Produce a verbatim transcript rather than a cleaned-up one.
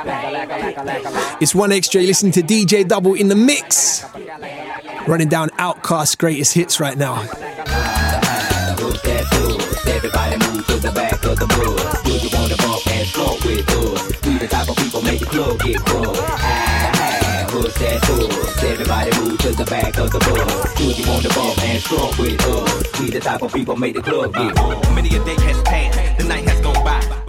It's one extra. You're listening to D J Double in the mix. Running down Outkast's greatest hits right now. Everybody move to the back of the bus. Do you want to bump and smoke with us? We the type of people make the club get full. Push that push. Everybody move to the back of the bus. Do you want to bump and smoke with us? We the type of people make the club get full. Many a day has passed, the night has gone by.